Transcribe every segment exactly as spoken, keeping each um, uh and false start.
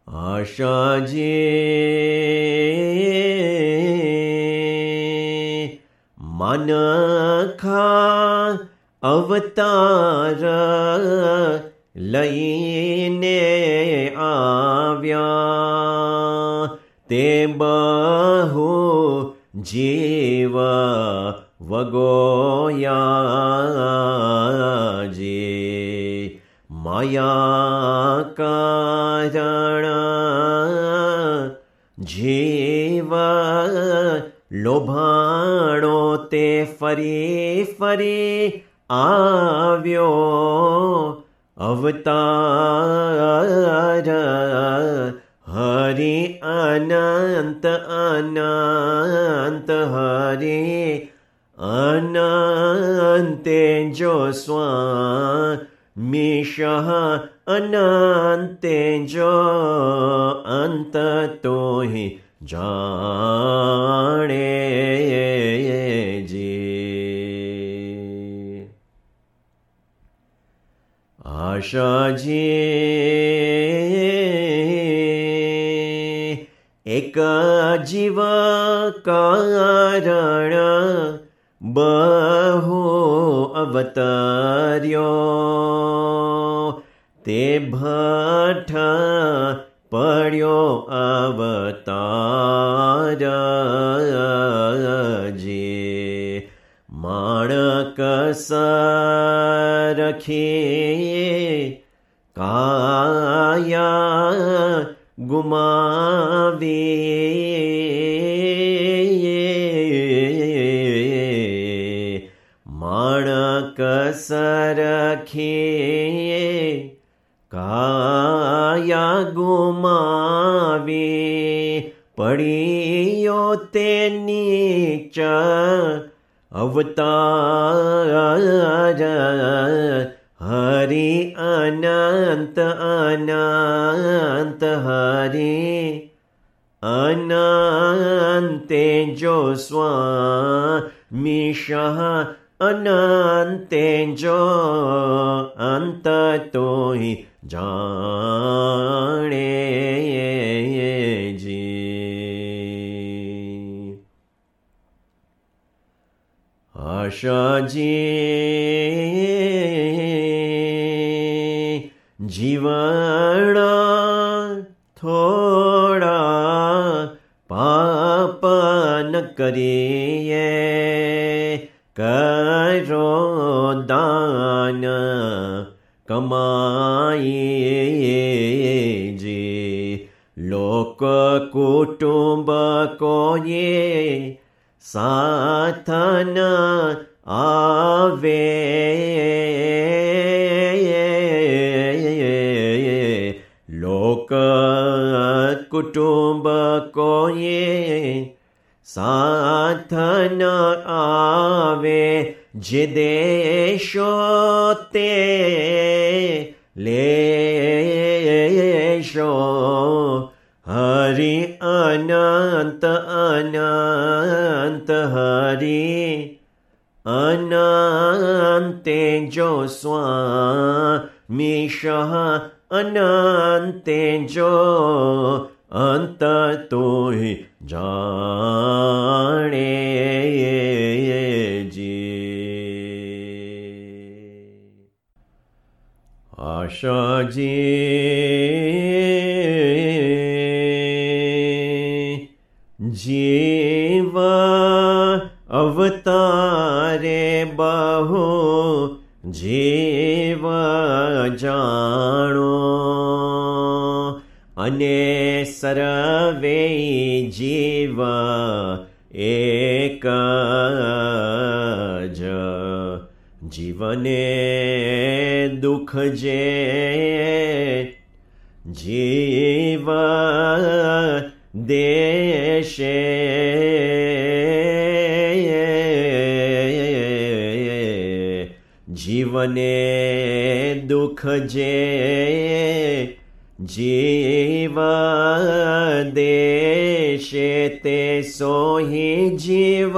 આશાજી મનખા અવતાર લઈને આવ્યા, તે બહુ જીવ વગોયાજી, માયા કારણ જીવ લોભાણો તે ફરી ફરી આવ્યો અવતાર, હરિ અનંત અનંત હરિ અનંતે જો સ્વામીશ, અનંતે જો અંત તોહિ જાણે જી. આશાજી એક જીવ કારણ બહુ અવતાર્યો, તે ભઠ પડ્યો અવતાર જી, માણક સરખી કાયા ગુમાવી, માણક સરખી કાયા ગુમાવી, પડ્યો તે નીચ અવતાર, હરિ અનંત અનંત હરિ અનંતે જો સ્વામીશ, અનંતે જો અંત તોહિ જાણે જી. આશાજી જીવન થોડા પાપ ન કરીએ, કરો દાન કમાઈએ જી, લોક કુટુંબ કોઈએ સાથ ન આવે, લોક કુટુંબ કોઈએ સાથ ન આવે, જે દેશો તે લેશો, હરિ અનંત અનંત હરિ અનંતે જો સ્વામીશ, અનંતે જો અંત તોહિ જાણે જી. આશાજી જીવ અવતારે બહુ જીવ જાણો, અને સર્વે જીવ એક જ, જીવને દુઃખ જે જીવ દેશે, જીવને દુઃખ જે જીવ દેશે, તે સોહી જીવ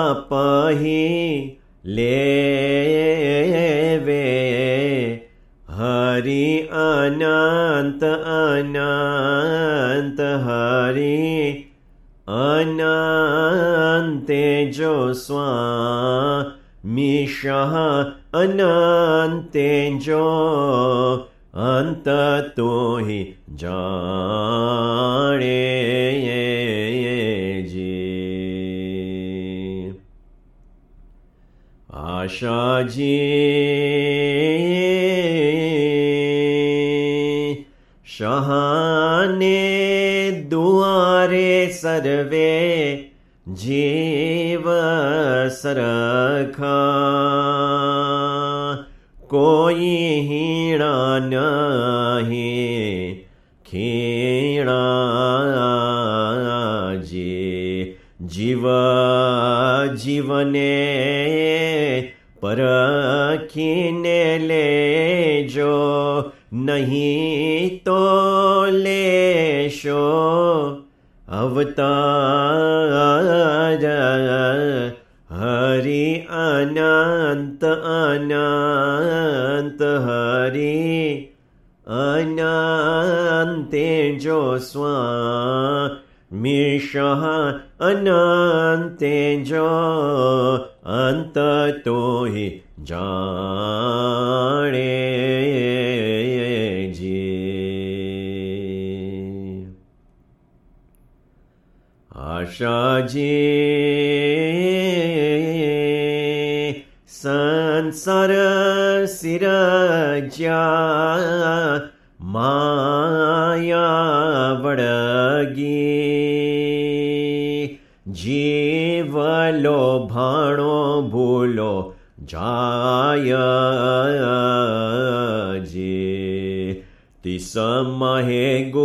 આપહી લેવે, હરિ અનંત અનંત હરિ અનંતે જો સ્વામીશ અનંતે જો અંત તોહિ જાણે જી આશાજી શહાને દ્વારે સર્વે જીવ સરખા કોઈ હીણા નહીં ખીણા જી જીવ જીવને પરખીને લેજો નહીં તો લેશો અવતાર હરિ અનંત અનંત હરિ અનંતે જો સ્વામીશ અનંતે જો અંત તોહિ જાણે જી આશાજી સંસાર સિરજ્યા માયા વળગી જીવ લોભાણો ભૂલો જાય જી તિસમહે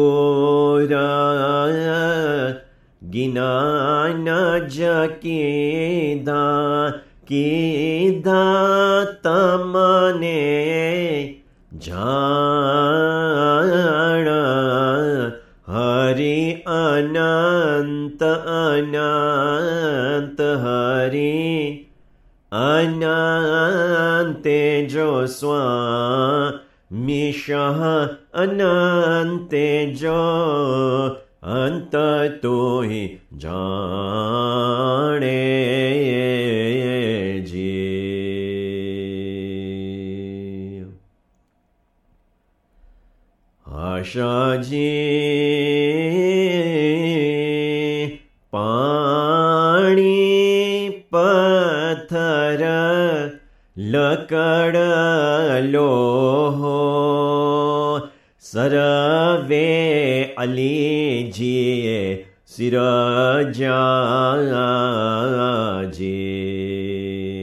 ગોરા જ્ઞાન જ કીધા કીધા તમને જાણ હરિ અનંત અનંત હરિ અનંતે જો સ્વામીશ અનંતે જો અંત તોહિ જાણે જી આશાજી પાણી પથ્થર લકડ લોહો સરવે અલીજીએ સિરજાજી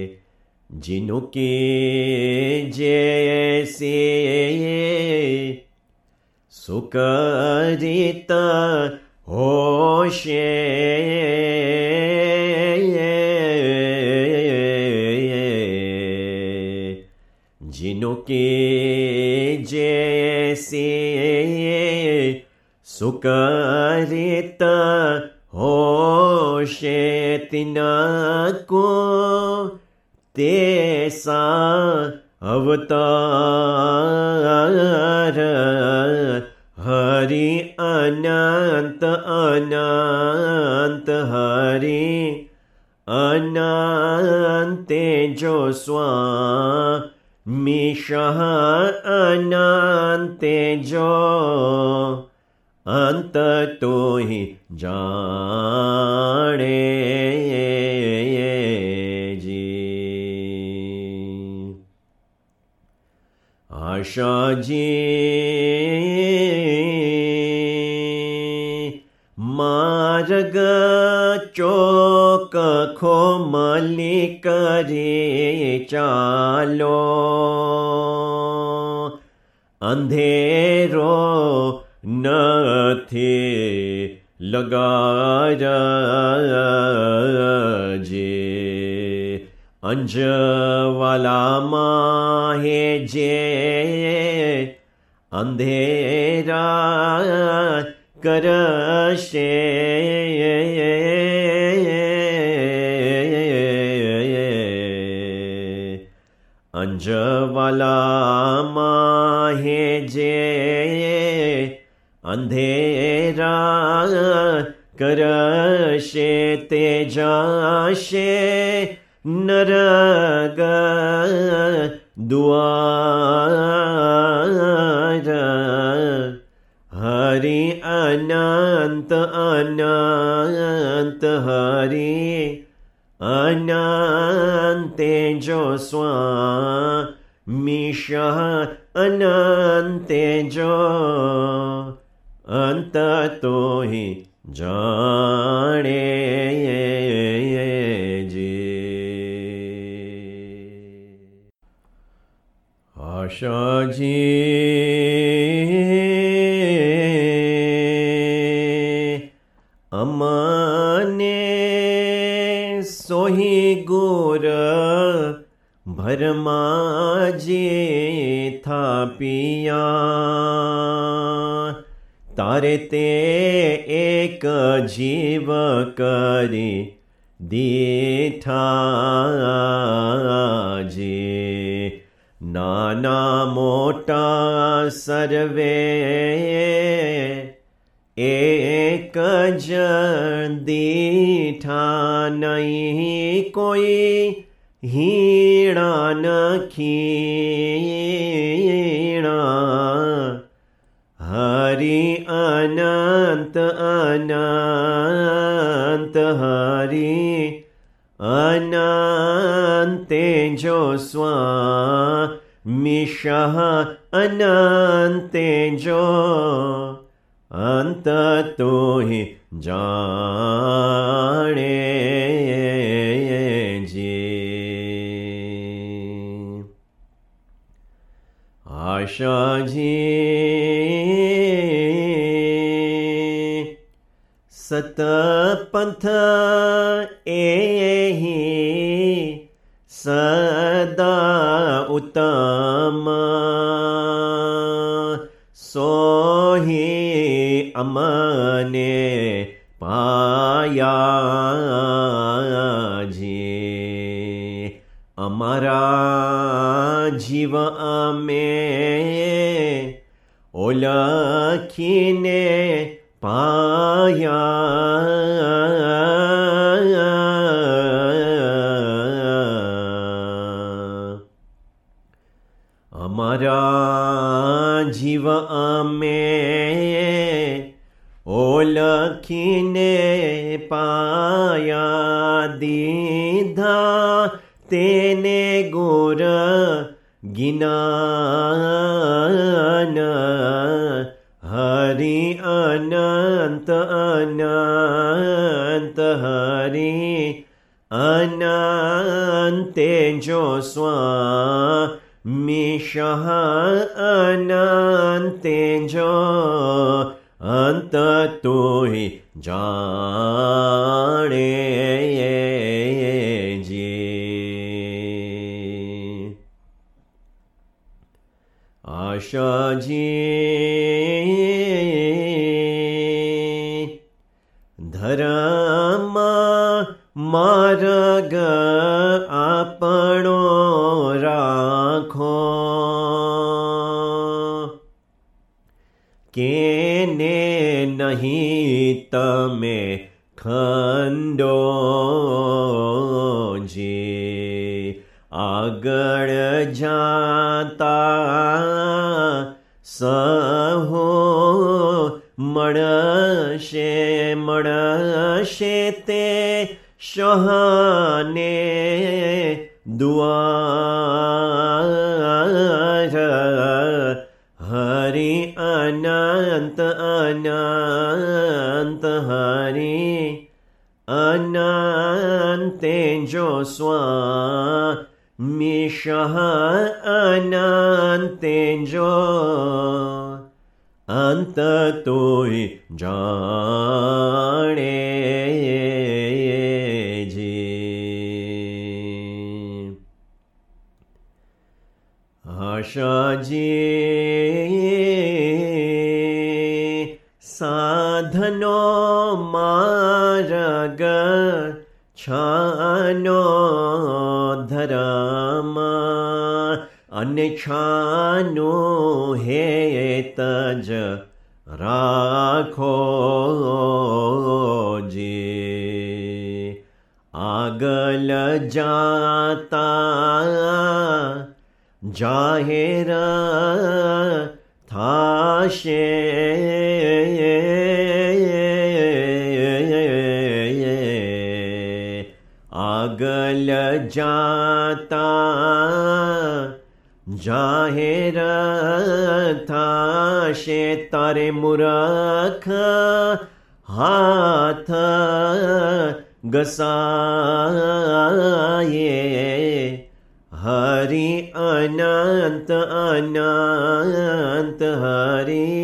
જીનુકી જૈસે સુકરિત હોશે जिनुकी जैसे सुकरित होशे तिनको तेसा अवतार हरि अनंत अनंत हरि अनंते जो स्वामीश अनंते जो अंत तो ही जाने जी। आशा जी मार्ग चोक खो मली करे चालो अंधेरो नथी लगाया जे अंजवाला माहे जे अंधेरा करशे अंजवाला માહે જે અંધેરા કરશે તે જાશે નરક દ્વાર. હરિ અનંત અનંત હરિ અનંતે જો સ્વામીશ અનંતે જો અંત તો હિ જાણે જે. આશાજી અમને સોહી ગુર ભરમાજી થાપિયા તારે તે એક જીવ કરી દીઠાજી. નાના મોટા સર્વે એક જ દીઠા નહીં કોઈ હીણા નખીણા. હરિ અનંત અનંત હરિ અનંતે જો સ્વામીશ અનંતે જો અંત તો હિ જાણે જે. આશાજી સતપંથ એહી સદા ઉત્તમ સોહી અમને પાયાજી. અમારા જીવ અમે ઓળખીને પાયા. અમારા જીવ અમે ઓળખીને પાયા દીધા તેને ગુર જ્ઞાન. હરિ અનંત અનંત હરિ અનંતે જો સ્વામીશ અનંતે જો અંત તો હિ જાણે જે. આશાજી ધર્મ માર્ગ આપણો રાખો કેને નહીં તમે ખંડો જી. આગળ જાતા સહો મળશે મળશે તે શહાને દ્વાર. હરિ અનંત અનંત હરિ અનંતે જો સ્વામીશ અનંતે જો અંત તો હિ જાણે જે. આશાજી સાધનો માર્ગ છાનો ધર્મ અને છાનું હેત જ રાખો જી. આગળ જાતા જાહેર થાશે આગળ જાતા જાહેર થાશે તારે મૂરખ હાથ ઘસાયે હરિ અનંત અનંત હરિ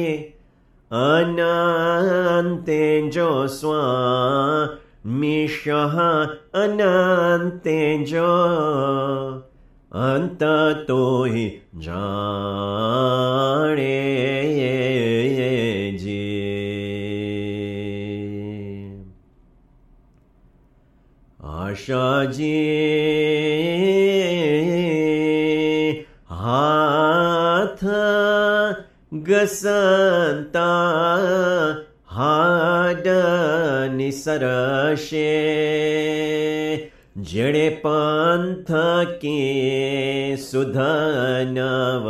અનંતે જો સ્વામીશ અનંતે જો અંત તોય જાણે જી. આશાજી હાથ ઘસતા હાડ નિસરશે જેણે પંથ કે સુધનવ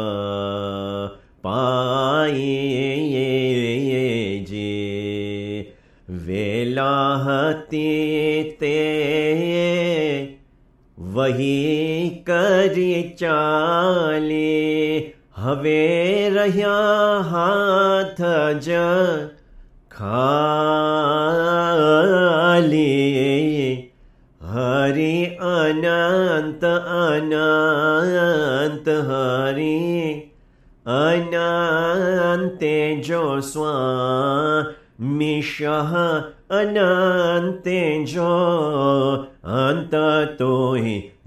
પાયે જે વેલા હતી તે વહી કરી ચાલી હવે રહ્યા હાથ જ ખાલી હરિ અનંત અનંત હરિ અનંતે જો સ્વામીશ અનંતે જો અંત તોય